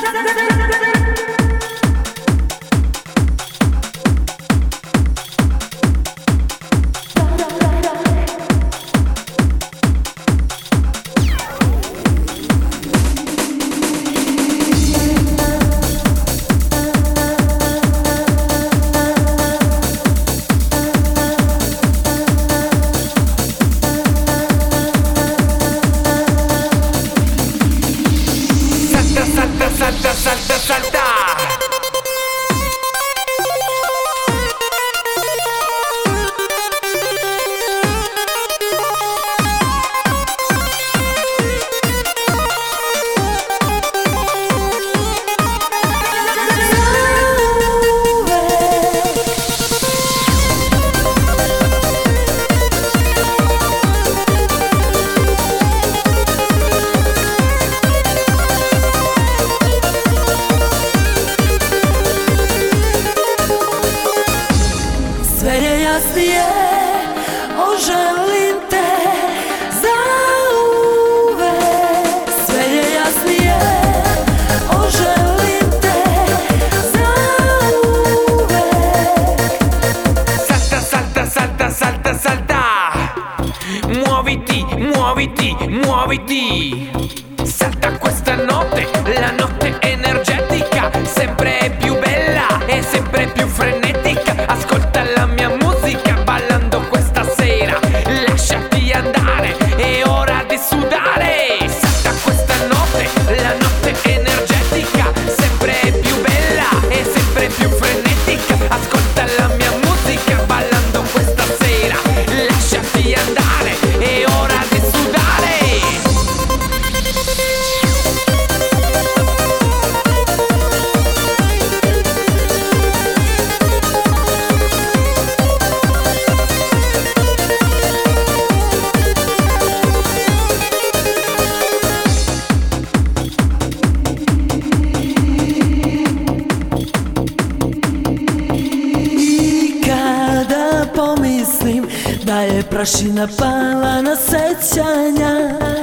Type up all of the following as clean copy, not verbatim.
Prašina pala na sećanja,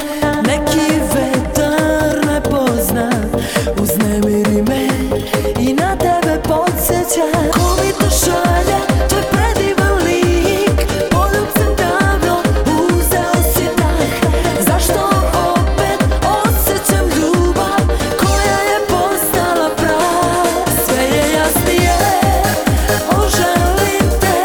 neki vetar nepoznat uznemiri me i na tebe podsjeća. Ko mi to šalje, to je predivan lik, poljubcem davno uzeo si dah. Zašto opet osjećam ljubav koja je postala prav? Sve je jasnije, želim te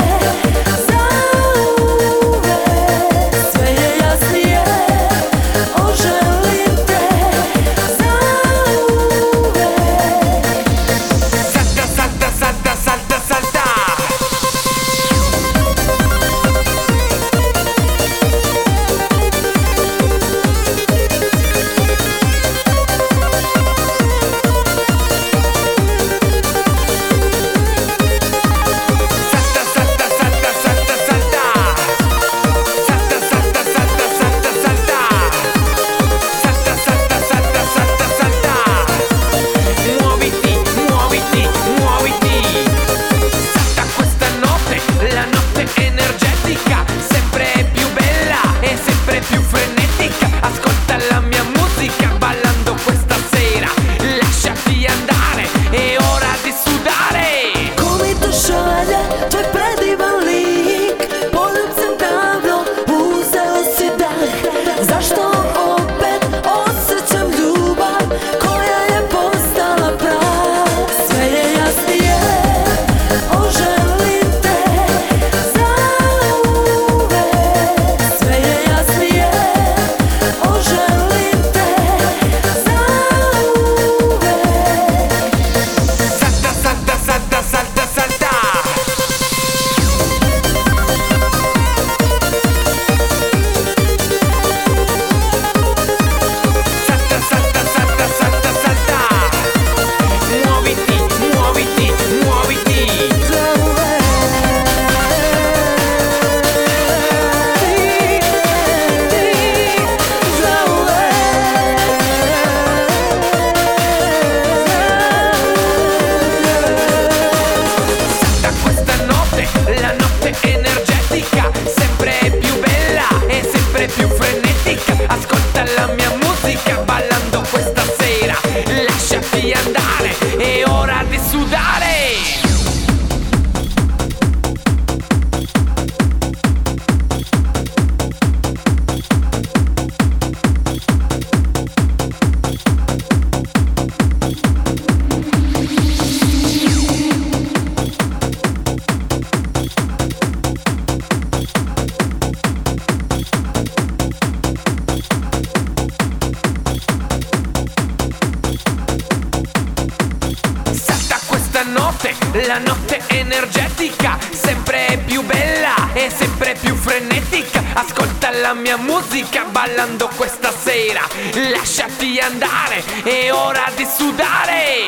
zauvek. Sve je jasnije, želim te la notte energetica, sempre più bella e sempre più frenetica. Ascolta la mia musica ballando questa sera, lasciati andare, è ora di sudare.